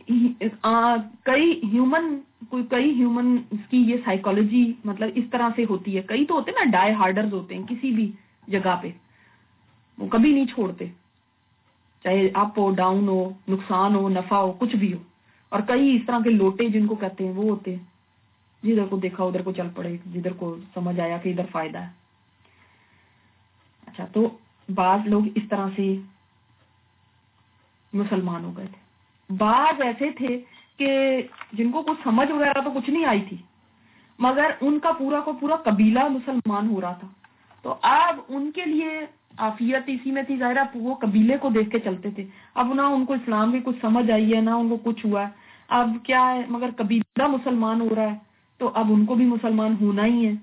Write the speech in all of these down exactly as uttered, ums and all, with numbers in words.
کئی ہیومن کوئی کئی ہیومن کی یہ سائیکالوجی مطلب اس طرح سے ہوتی ہے. کئی تو ہوتے ہیں نا ڈائی ہارڈرز ہوتے ہیں کسی بھی جگہ پہ, وہ کبھی نہیں چھوڑتے, چاہے اپ ہو ڈاؤن ہو, نقصان ہو نفع ہو, کچھ بھی ہو. اور کئی اس طرح کے لوٹے جن کو کہتے ہیں وہ ہوتے ہیں, جدھر کو دیکھا ادھر کو چل پڑے, جدھر کو سمجھ آیا کہ ادھر فائدہ ہے. اچھا, تو بعض لوگ اس طرح سے مسلمان ہو گئے تھے. بعض ایسے تھے کہ جن کو کچھ سمجھ وغیرہ تو کچھ نہیں آئی تھی, مگر ان کا پورا کو پورا قبیلہ مسلمان ہو رہا تھا. تو اب ان کے لیے عافیت اسی میں تھی, ظاہرہ وہ قبیلے کو دیکھ کے چلتے تھے. اب نہ ان کو اسلام کی کچھ سمجھ آئی ہے, نہ ان کو کچھ ہوا ہے. اب کیا ہے, مگر قبیلہ مسلمان ہو رہا ہے تو اب ان کو بھی مسلمان ہونا ہی ہے.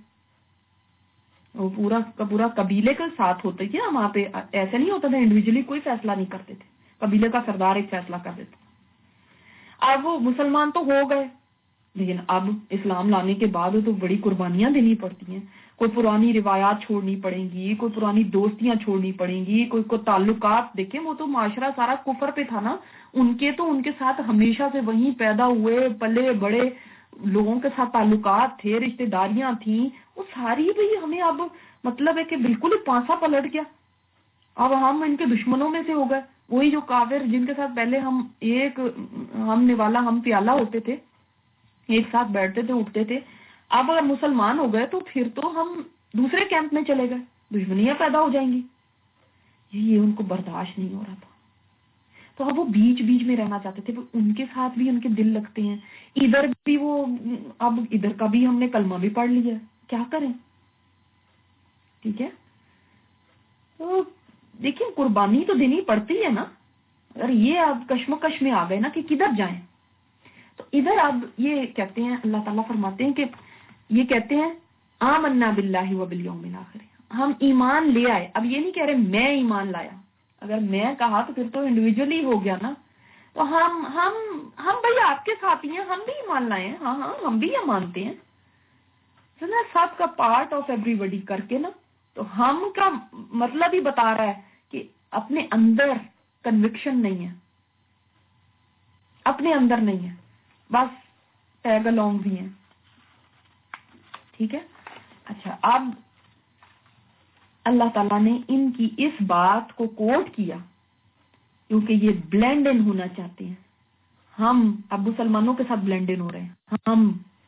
وہ پورا پورا قبیلے کے ساتھ ہوتے تھے نا وہاں پہ, ایسے نہیں ہوتا تھا انڈیویجلی کوئی فیصلہ نہیں کرتے تھے, قبیلے کا سردار ایک فیصلہ کر دیتا. اب وہ مسلمان تو ہو گئے, لیکن اب اسلام لانے کے بعد تو بڑی قربانیاں دینی پڑتی ہیں. کوئی پرانی روایات چھوڑنی پڑیں گی, کوئی پرانی دوستیاں چھوڑنی پڑیں گی, کوئی کو تعلقات. دیکھیں وہ تو معاشرہ سارا کفر پہ تھا نا, ان کے تو ان کے ساتھ ہمیشہ سے وہیں پیدا ہوئے پلے بڑے لوگوں کے ساتھ تعلقات تھے, رشتہ داریاں تھیں, وہ ساری بھی ہمیں اب مطلب ہے کہ بالکل ہی پانسا پلٹ گیا. اب ہم ان کے دشمنوں میں سے ہو گئے. وہی جو کافر جن کے ساتھ پہلے ہم ایک ہم نوالا ہم پیالہ ہوتے تھے, ایک ساتھ بیٹھتے تھے اٹھتے تھے, اب اگر مسلمان ہو گئے تو پھر تو ہم دوسرے کیمپ میں چلے گئے, دشمنیاں پیدا ہو جائیں گی. یہ ان کو برداشت نہیں ہو رہا تھا, تو اب وہ بیچ بیچ میں رہنا چاہتے تھے. ان کے ساتھ بھی ان کے دل لگتے ہیں, ادھر بھی وہ, اب ادھر کا بھی ہم نے کلمہ بھی پڑھ لیا, کیا کریں. ٹھیک ہے, تو دیکھیں قربانی تو دینی پڑتی ہے نا. اگر یہ اب کشمکش میں آ گئے نا کہ کدھر جائیں, تو ادھر اب یہ کہتے ہیں, اللہ تعالیٰ فرماتے ہیں کہ یہ کہتے ہیں آمنا باللہ وبالیوم الآخر, ہم ایمان لے آئے. اب یہ نہیں کہہ رہے میں ایمان لایا, اگر میں کہا تو پھر تو انڈیویجلی ہو گیا نا. تو ہم ہم ہم بھائی آپ کے ساتھ ہی ہیں, ہم بھی ایمان لائے ہیں, ہاں ہاں ہم بھی یہ مانتے ہیں, سب کا پارٹ آف ایوری بڈی کر کے نا. تو ہم کا مطلب ہی بتا رہا ہے کہ اپنے اندر کنوکشن نہیں ہے, اپنے اندر نہیں ہے, بس ٹیگ الانگ بھی ہیں. ٹھیک ہے. اچھا, اب اللہ تعالیٰ نے ان کی اس بات کو کوٹ کیا کیونکہ یہ بلینڈ ان ہونا چاہتے ہیں. ہم اب مسلمانوں کے ساتھ بلینڈ ان ہو رہے ہیں, ہم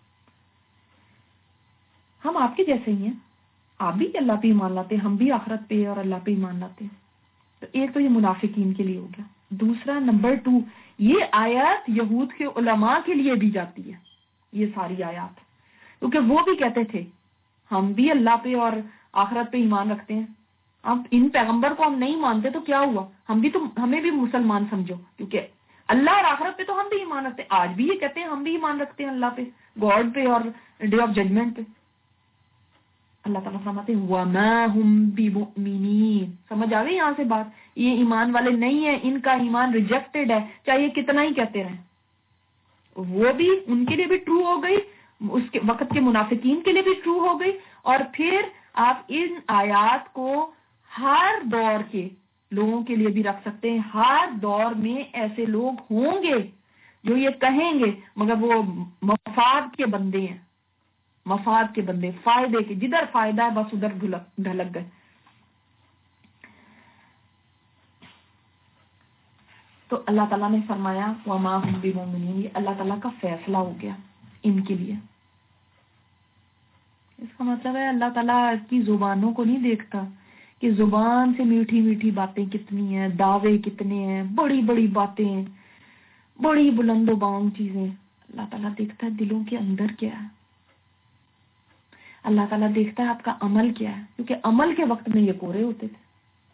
ہم آپ کے جیسے ہی ہیں, آپ بھی اللہ پہ ایمان لاتے ہیں, ہم بھی آخرت پہ اور اللہ پہ ایمان لاتے ہیں. تو ایک تو یہ منافقین کے لیے ہو گیا. دوسرا نمبر ٹو, یہ آیات یہود کے علماء کے لیے بھی جاتی ہے, یہ ساری آیات, کیونکہ وہ بھی کہتے تھے ہم بھی اللہ پہ اور آخرت پہ ایمان رکھتے ہیں. اب ان پیغمبر کو ہم نہیں مانتے تو کیا ہوا, ہم بھی تو ہمیں بھی مسلمان سمجھو, کیونکہ اللہ اور آخرت پہ تو ہم بھی ایمان رکھتے ہیں. آج بھی یہ کہتے ہیں ہم بھی ایمان رکھتے ہیں اللہ پہ, گاڈ پہ اور ڈے آف ججمنٹ پہ. اللہ تعالیٰ فرماتے ہیں وَمَا هُمْ بِمُؤْمِنِينَ. سمجھ آ گئی یہاں سے بات, یہ ایمان والے نہیں ہیں, ان کا ایمان ریجیکٹڈ ہے, چاہے کتنا ہی کہتے رہیں. وہ بھی ان کے لیے بھی ٹرو ہو گئی, اس کے وقت کے منافقین کے لیے بھی ٹرو ہو گئی. اور پھر آپ ان آیات کو ہر دور کے لوگوں کے لیے بھی رکھ سکتے ہیں. ہر دور میں ایسے لوگ ہوں گے جو یہ کہیں گے, مگر وہ مفاد کے بندے ہیں, مفاد کے بندے, فائدے کے, جدھر فائدہ ہے بس ادھر ڈھلک گئے. تو اللہ تعالیٰ نے فرمایا وَمَا هُمْ بِمُؤْمِنِينَ, یہ اللہ تعالیٰ کا فیصلہ ہو گیا ان کے لیے. اس کا مطلب ہے اللہ تعالیٰ کی زبانوں کو نہیں دیکھتا کہ زبان سے میٹھی میٹھی باتیں کتنی ہیں, دعوے کتنے ہیں, بڑی بڑی باتیں ہیں, بڑی بلند و بانگ چیزیں. اللہ تعالیٰ دیکھتا ہے دلوں کے اندر کیا ہے. اللہ تعالیٰ دیکھتا ہے آپ کا عمل کیا ہے, کیونکہ عمل کے وقت میں یہ کورے ہوتے تھے.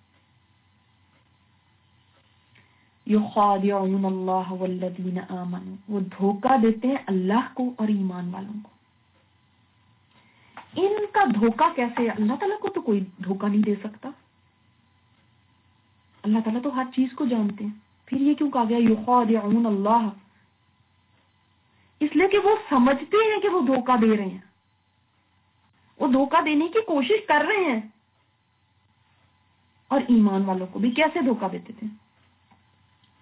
یخادعون اللہ والذین آمنوا, وہ دھوکہ دیتے ہیں اللہ کو اور ایمان والوں کو. ان کا دھوکہ کیسے ہے؟ اللہ تعالیٰ کو تو کوئی دھوکہ نہیں دے سکتا, اللہ تعالیٰ تو ہر چیز کو جانتے ہیں. پھر یہ کیوں کہا گیا یخادعون اللہ؟ اس لیے کہ وہ سمجھتے ہیں کہ وہ دھوکہ دے رہے ہیں, وہ دھوکہ دینے کی کوشش کر رہے ہیں. اور ایمان والوں کو بھی کیسے دھوکہ دیتے تھے؟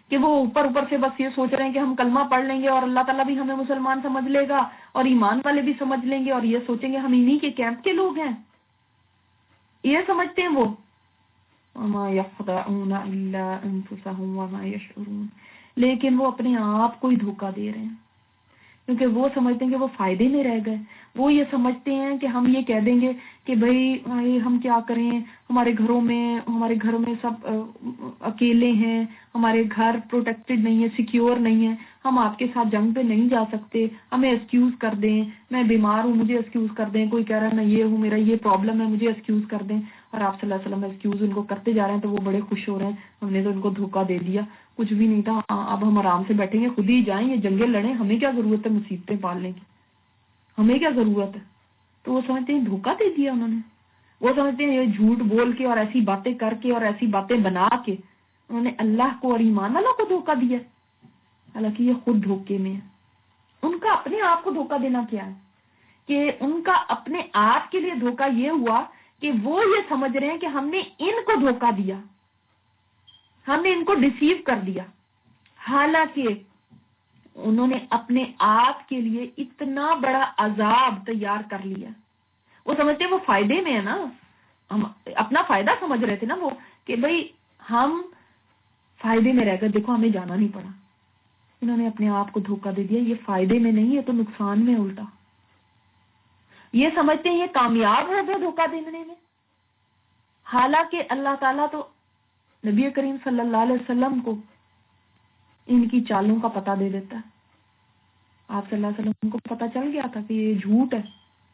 کہ وہ اوپر اوپر سے بس یہ سوچ رہے ہیں کہ ہم کلمہ پڑھ لیں گے اور اللہ تعالیٰ بھی ہمیں مسلمان سمجھ لے گا اور ایمان والے بھی سمجھ لیں گے اور یہ سوچیں گے ہم انہی کے کیمپ کے لوگ ہیں. یہ سمجھتے ہیں وہ. وما يخدعون الا انفسهم وما يشعرون. لیکن وہ اپنے آپ کو ہی دھوکہ دے رہے ہیں کیونکہ وہ سمجھتے ہیں کہ وہ فائدے میں رہ گئے. وہ یہ سمجھتے ہیں کہ ہم یہ کہہ دیں گے کہ بھائی ہم کیا کریں, ہمارے گھروں میں ہمارے گھروں میں سب اکیلے ہیں, ہمارے گھر پروٹیکٹڈ نہیں ہے, سیکیور نہیں ہے, ہم آپ کے ساتھ جنگ پہ نہیں جا سکتے, ہمیں ایکسکیوز کر دیں, میں بیمار ہوں مجھے ایکسکیوز کر دیں, کوئی کہہ رہا ہے میں یہ ہوں میرا یہ پرابلم ہے مجھے ایکسکیوز کر دیں. اور آپ صلی اللہ علیہ وسلم ایکسکیوز ان کو کرتے جا رہے ہیں تو وہ بڑے خوش ہو رہے ہیں, ہم نے تو ان کو دھوکہ دے دیا, کچھ بھی نہیں تھا, اب ہم آرام سے بیٹھیں گے, خود ہی جائیں, یہ جنگیں لڑیں, ہمیں کیا ضرورت ہے مصیبتیں پالنے کی, ہمیں کیا ضرورت ہے. تو وہ سمجھتے ہیں دھوکہ دے دیا انہوں نے. وہ سمجھتے ہیں یہ جھوٹ بول کے اور ایسی باتیں کر کے اور ایسی باتیں بنا کے انہوں نے اللہ کو اور ایمان والوں کو دھوکہ دیا, حالانکہ یہ خود دھوکے میں ہے. ان کا اپنے آپ کو دھوکہ دینا کیا ہے کہ ان کا اپنے آپ کے لیے دھوکہ یہ ہوا کہ وہ یہ سمجھ رہے ہیں کہ ہم نے ان کو دھوکہ دیا, ہم نے ان کو ڈیسیو کر دیا, حالانکہ انہوں نے اپنے آپ کے لیے اتنا بڑا عذاب تیار کر لیا. وہ سمجھتے ہیں وہ فائدے میں ہے نا, ہم اپنا فائدہ سمجھ رہے تھے نا وہ کہ بھئی ہم فائدے میں رہ گئے, دیکھو ہمیں جانا نہیں پڑا. انہوں نے اپنے آپ کو دھوکہ دے دیا, یہ فائدے میں نہیں ہے تو نقصان میں الٹا. یہ سمجھتے ہیں یہ کامیاب ہو گئے دھوکہ دینے میں, حالانکہ اللہ تعالیٰ تو نبی کریم صلی اللہ علیہ وسلم کو ان کی چالوں کا پتہ دے دیتا ہے. آپ صلی اللہ علیہ وسلم کو پتہ چل گیا تھا کہ یہ جھوٹ ہے,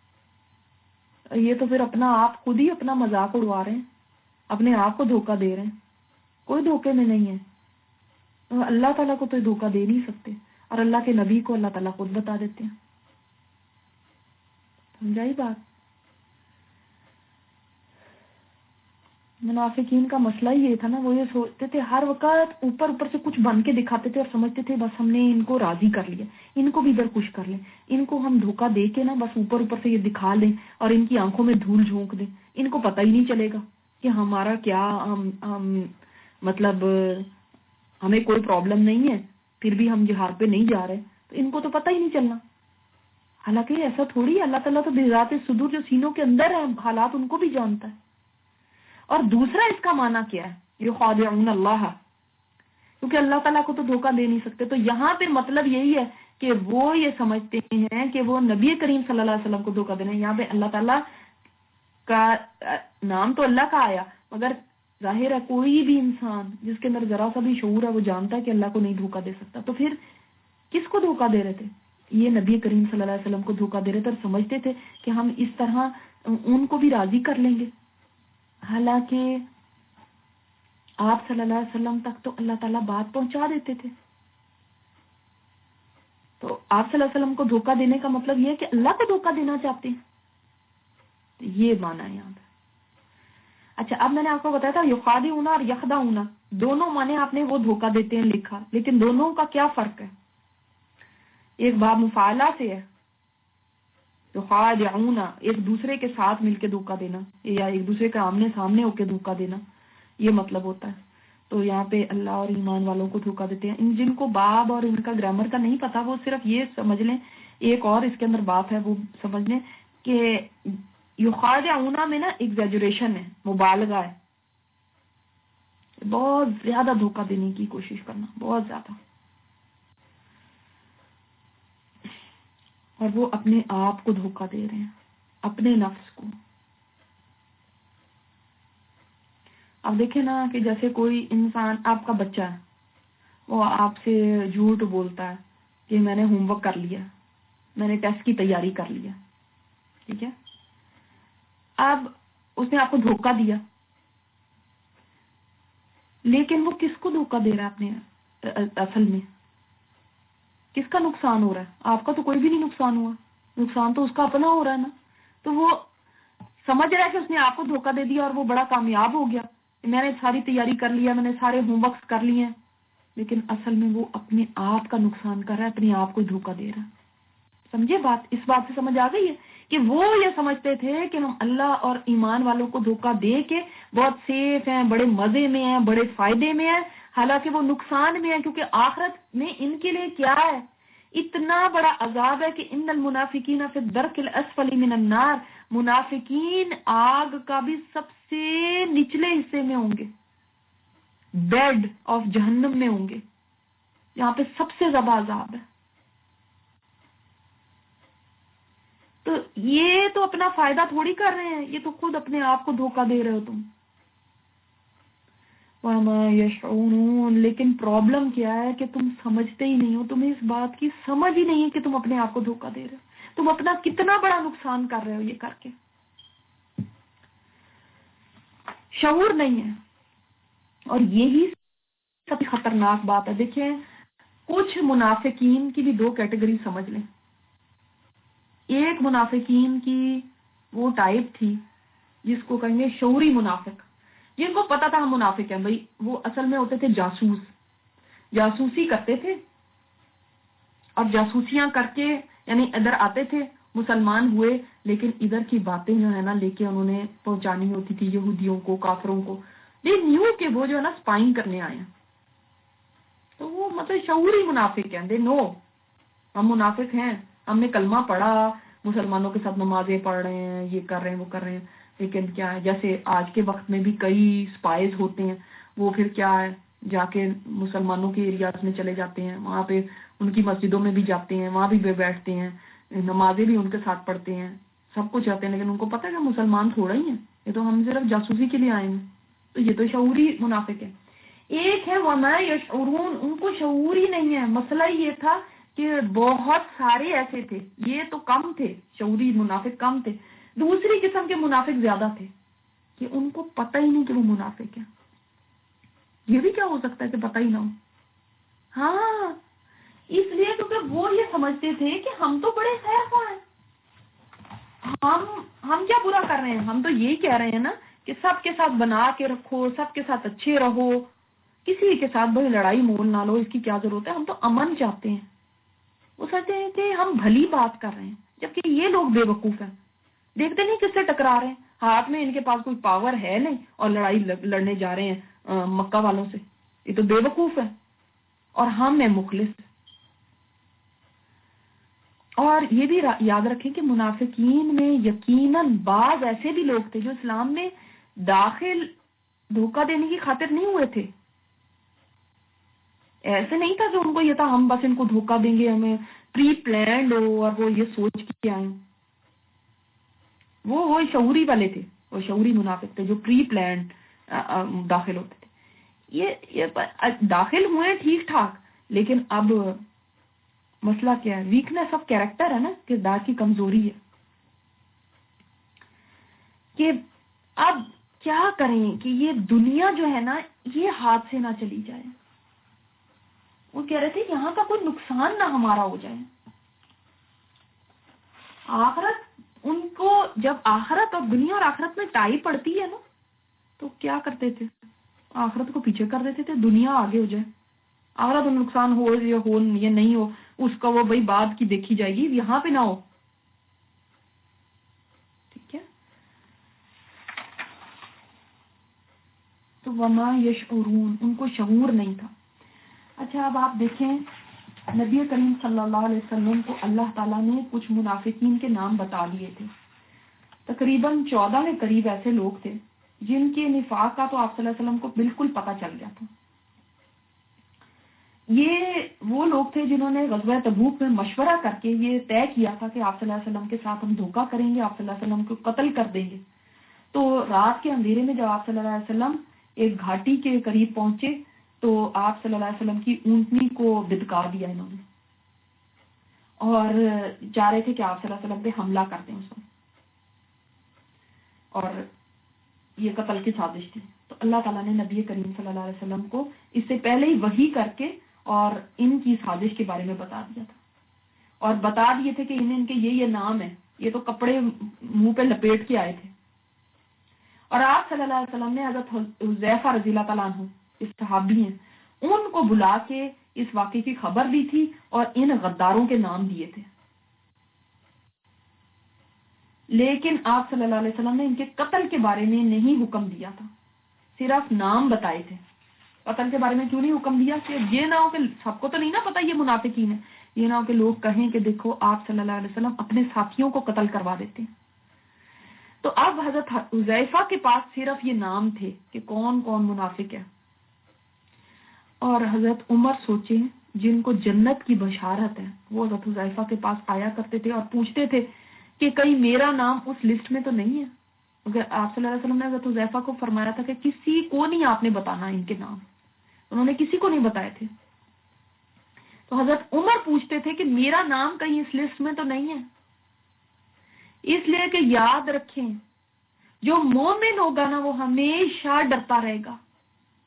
یہ تو پھر اپنا آپ خود ہی اپنا مذاق اڑوا رہے ہیں, اپنے آپ کو دھوکہ دے رہے ہیں, کوئی دھوکے میں نہیں ہے. اللہ تعالیٰ کو تو دھوکہ دے نہیں سکتے, اور اللہ کے نبی کو اللہ تعالیٰ خود بتا دیتے ہیں. سمجھائی بات. منافقین کا مسئلہ یہ تھا نا, وہ یہ سوچتے تھے ہر وقت اوپر اوپر سے کچھ بن کے دکھاتے تھے اور سمجھتے تھے بس ہم نے ان کو راضی کر لیا, ان کو بھی ادھر خوش کر لیں, ان کو ہم دھوکہ دے کے نا بس اوپر اوپر سے یہ دکھا لیں اور ان کی آنکھوں میں دھول جھونک دیں. ان کو پتہ ہی نہیں چلے گا کہ ہمارا کیا ہم, ہم مطلب ہمیں کوئی پرابلم نہیں ہے پھر بھی ہم جہاد پہ نہیں جا رہے, تو ان کو تو پتہ ہی نہیں چلنا. حالانکہ ایسا تھوڑی, اللہ تعالیٰ تو بذات صدور جو سینوں کے اندر ہیں حالات ان کو بھی جانتا ہے. اور دوسرا اس کا معنی کیا ہے, یخادعون اللہ, کیونکہ اللہ تعالیٰ کو تو دھوکہ دے نہیں سکتے. تو یہاں پہ مطلب یہی ہے کہ وہ یہ سمجھتے ہیں کہ وہ نبی کریم صلی اللہ علیہ وسلم کو دھوکہ دینا. یہاں پہ اللہ تعالیٰ کا نام تو اللہ کا آیا, مگر ظاہر ہے کوئی بھی انسان جس کے اندر ذرا سا بھی شعور ہے وہ جانتا ہے کہ اللہ کو نہیں دھوکہ دے سکتا. تو پھر کس کو دھوکہ دے رہے تھے؟ یہ نبی کریم صلی اللہ علیہ وسلم کو دھوکہ دے رہے تھے اور سمجھتے تھے کہ ہم اس طرح ان کو بھی راضی کر لیں گے. حالانکہ آپ صلی اللہ علیہ وسلم تک تو اللہ تعالیٰ بات پہنچا دیتے تھے. تو آپ صلی اللہ علیہ وسلم کو دھوکہ دینے کا مطلب یہ ہے کہ اللہ کو دھوکہ دینا چاہتے ہیں, یہ معنی ہے یہاں پہ. اچھا, اب میں نے آپ کو بتایا تھا یخادعون اور یخدعون دونوں معنی آپ نے وہ دھوکہ دیتے ہیں لکھا, لیکن دونوں کا کیا فرق ہے؟ ایک باب مفعلہ سے ہے, یخادعون ایک دوسرے کے ساتھ مل کے دھوکہ دینا یا ایک دوسرے کے آمنے سامنے ہو کے دھوکہ دینا, یہ مطلب ہوتا ہے. تو یہاں پہ اللہ اور ایمان والوں کو دھوکہ دیتے ہیں. ان جن کو باب اور ان کا گرامر کا نہیں پتا وہ صرف یہ سمجھ لیں, ایک اور اس کے اندر بات ہے وہ سمجھ لیں کہ یخادعون میں نا ایگزیجریشن ہے, مبالغہ ہے, بہت زیادہ دھوکہ دینے کی کوشش کرنا, بہت زیادہ. اور وہ اپنے آپ کو دھوکہ دے رہے ہیں, اپنے نفس کو. اب دیکھیں نا کہ جیسے کوئی انسان, آپ کا بچہ ہے, وہ آپ سے جھوٹ بولتا ہے کہ میں نے ہوم ورک کر لیا, میں نے ٹیسٹ کی تیاری کر لیا, ٹھیک ہے. اب اس نے آپ کو دھوکہ دیا, لیکن وہ کس کو دھوکہ دے رہا ہے اپنے اصل میں؟ کس کا نقصان ہو رہا ہے؟ آپ کا تو کوئی بھی نہیں نقصان ہوا, نقصان تو اس کا اپنا ہو رہا ہے نا. تو وہ سمجھ رہا ہے کہ اس نے آپ کو دھوکہ دے دیا اور وہ بڑا کامیاب ہو گیا, میں نے ساری تیاری کر لیا, میں نے سارے ہوم ورکس کر لیے ہیں, لیکن اصل میں وہ اپنے آپ کا نقصان کر رہا ہے, اپنے آپ کو دھوکہ دے رہا ہے. سمجھے بات؟ اس بات سے سمجھ آ گئی ہے کہ وہ یہ سمجھتے تھے کہ ہم اللہ اور ایمان والوں کو دھوکہ دے کے بہت سیف ہیں, بڑے مزے میں ہیں, بڑے فائدے میں ہیں, حالانکہ وہ نقصان میں ہے، کیونکہ آخرت میں ان کے لیے کیا ہے، اتنا بڑا عذاب ہے کہ ان المنافقین فی الدرک الاسفل من النار، منافقین آگ کا بھی سب سے نچلے حصے میں ہوں گے، بیڈ آف جہنم میں ہوں گے، یہاں پہ سب سے زیادہ عذاب ہے۔ تو یہ تو اپنا فائدہ تھوڑی کر رہے ہیں، یہ تو خود اپنے آپ کو دھوکہ دے رہے ہو تم۔ وَمَا يَشْعُرُونَ، لیکن پرابلم کیا ہے کہ تم سمجھتے ہی نہیں ہو، تمہیں اس بات کی سمجھ ہی نہیں ہے کہ تم اپنے آپ کو دھوکہ دے رہے ہو، تم اپنا کتنا بڑا نقصان کر رہے ہو یہ کر کے، شعور نہیں ہے۔ اور یہی سب سے خطرناک بات ہے۔ دیکھیں، کچھ منافقین کی بھی دو کیٹیگری سمجھ لیں۔ ایک منافقین کی وہ ٹائپ تھی جس کو کہیں گے شعوری منافق، جن کو پتا تھا ہم منافق ہیں بھائی، وہ اصل میں ہوتے تھے جاسوس، جاسوسی کرتے تھے، اور جاسوسیاں کر کے یعنی ادھر آتے تھے، مسلمان ہوئے، لیکن ادھر کی باتیں جو ہے نا لے کے انہوں نے پہنچانی ہوتی تھی یہودیوں کو، کافروں کو، دے نیو کہ وہ جو ہے نا اسپائنگ کرنے آئے ہیں، تو وہ مطلب شعوری منافق ہیں، دے نو ہم منافق ہیں، ہم نے کلمہ پڑھا، مسلمانوں کے ساتھ نمازیں پڑھ رہے ہیں، یہ کر رہے ہیں وہ کر رہے ہیں، لیکن کیا ہے، جیسے آج کے وقت میں بھی کئی سپائز ہوتے ہیں، وہ پھر کیا ہے جا کے مسلمانوں کے ایریاز میں چلے جاتے ہیں، وہاں پہ ان کی مسجدوں میں بھی جاتے ہیں، وہاں بھی بیٹھتے ہیں، نمازیں بھی ان کے ساتھ پڑھتے ہیں، سب کچھ آتے ہیں، لیکن ان کو پتہ ہے کہ مسلمان تھوڑا ہی ہیں، یہ تو ہم صرف جاسوسی کے لیے آئے ہیں، تو یہ تو شعوری منافق ہے۔ ایک ہے وَمَا يَشْعُرُونَ، ان کو شعور ہی نہیں ہے۔ مسئلہ یہ تھا کہ بہت سارے ایسے تھے، یہ تو کم تھے، شعوری منافق کم تھے، دوسری قسم کے منافق زیادہ تھے کہ ان کو پتہ ہی نہیں کہ وہ منافق ہے۔ یہ بھی کیا ہو سکتا ہے کہ پتہ ہی نہ ہو؟ ہاں، اس لیے کیونکہ وہ یہ سمجھتے تھے کہ ہم تو بڑے خیر خواہ ہیں، ہم ہم کیا برا کر رہے ہیں، ہم تو یہی کہہ رہے ہیں نا کہ سب کے ساتھ بنا کے رکھو، سب کے ساتھ اچھے رہو، کسی کے ساتھ بھائی لڑائی مول نہ لو، اس کی کیا ضرورت ہے، ہم تو امن چاہتے ہیں۔ وہ سمجھتے ہیں کہ ہم بھلی بات کر رہے ہیں، جبکہ یہ لوگ بے وقوف ہیں، دیکھتے نہیں کس سے ٹکرا رہے ہیں، ہاتھ میں ان کے پاس کوئی پاور ہے نہیں اور لڑائی لڑنے جا رہے ہیں مکہ والوں سے، یہ تو بے وقوف ہے، اور ہم ہیں مخلص۔ اور یہ بھی یاد رکھیں کہ منافقین میں یقیناً بعض ایسے بھی لوگ تھے جو اسلام میں داخل دھوکہ دینے کی خاطر نہیں ہوئے تھے، ایسے نہیں تھا کہ ان کو یہ تھا ہم بس ان کو دھوکہ دیں گے، ہمیں پری پلانڈ ہو اور وہ یہ سوچ کے آئے، وہ وہ شعوری والے تھے، وہ شعوری منافق تھے جو پری پلانڈ داخل ہوتے تھے۔ یہ یہ داخل ہوئے ٹھیک ٹھاک، لیکن اب مسئلہ کیا ہے، ویکنیس آف کیریکٹر ہے نا، کردار کی کمزوری ہے، کہ اب کیا کریں کہ یہ دنیا جو ہے نا یہ ہاتھ سے نہ چلی جائے۔ وہ کہہ رہے تھے یہاں کا کوئی نقصان نہ ہمارا ہو جائے۔ آخرت ان کو جب آخرت اور دنیا اور آخرت میں ٹائی پڑتی ہے نا تو کیا کرتے تھے، آخرت کو پیچھے کر دیتے تھے، دنیا آگے ہو جائے، آخرت میں نقصان ہو یا ہو یا نہیں ہو اس کا وہ بھائی بعد کی دیکھی جائے گی، یہاں پہ نہ ہو، ٹھیک ہے۔ تو وما یشعرون، ان کو شعور نہیں تھا۔ اچھا اب آپ دیکھیں نبی کریم صلی اللہ علیہ وسلم کو اللہ تعالیٰ نے کچھ منافقین کے نام بتا دیے تھے، تقریباً چودہ کے قریب ایسے لوگ تھے جن کے نفاق کا تو آپ صلی اللہ علیہ وسلم کو بالکل پتہ چل گیا تھا۔ یہ وہ لوگ تھے جنہوں نے غزوہ تبوک میں مشورہ کر کے یہ طے کیا تھا کہ آپ صلی اللہ علیہ وسلم کے ساتھ ہم دھوکہ کریں گے، آپ صلی اللہ علیہ وسلم کو قتل کر دیں گے۔ تو رات کے اندھیرے میں جب آپ صلی اللہ علیہ وسلم ایک گھاٹی کے قریب پہنچے تو آپ صلی اللہ علیہ وسلم کی اونٹنی کو بدکار دیا انہوں نے، اور چاہ رہے تھے کہ آپ صلی اللہ علیہ وسلم پہ حملہ کر دیں اس وقت، اور یہ قتل کی سازش تھی۔ تو اللہ تعالیٰ نے نبی کریم صلی اللہ علیہ وسلم کو اس سے پہلے ہی وحی کر کے اور ان کی سازش کے بارے میں بتا دیا تھا، اور بتا دیے تھے کہ انہیں ان کے یہ یہ نام ہے، یہ تو کپڑے منہ پہ لپیٹ کے آئے تھے۔ اور آپ صلی اللہ علیہ وسلم نے حضرت حذیفہ رضی اللہ تعالیٰ عنہ، اس صحابی ہیں، ان کو بلا کے اس واقعے کی خبر دی تھی اور ان غداروں کے نام دیے تھے، لیکن آپ صلی اللہ علیہ وسلم نے ان کے قتل کے بارے میں نہیں حکم دیا تھا، صرف نام بتائے تھے۔ قتل کے بارے میں کیوں نہیں حکم دیا کہ یہ نہ ہو کہ سب کو تو نہیں نا پتا یہ منافقین ہے، یہ نہ ہو کہ لوگ کہیں کہ دیکھو آپ صلی اللہ علیہ وسلم اپنے ساتھیوں کو قتل کروا دیتے ہیں۔ تو اب حضرت حذیفہ کے پاس صرف یہ نام تھے کہ کون کون منافق ہے، اور حضرت عمر سوچے جن کو جنت کی بشارت ہے وہ حضرت حذیفہ کے پاس آیا کرتے تھے اور پوچھتے تھے کہ کہیں میرا نام اس لسٹ میں تو نہیں ہے، کیونکہ آپ صلی اللہ علیہ وسلم نے حضرت حذیفہ کو فرمایا تھا کہ کسی کو نہیں آپ نے بتانا ان کے نام، انہوں نے کسی کو نہیں بتائے تھے۔ تو حضرت عمر پوچھتے تھے کہ میرا نام کہیں اس لسٹ میں تو نہیں ہے، اس لیے کہ یاد رکھیں جو مومن ہوگا نا وہ ہمیشہ ڈرتا رہے گا،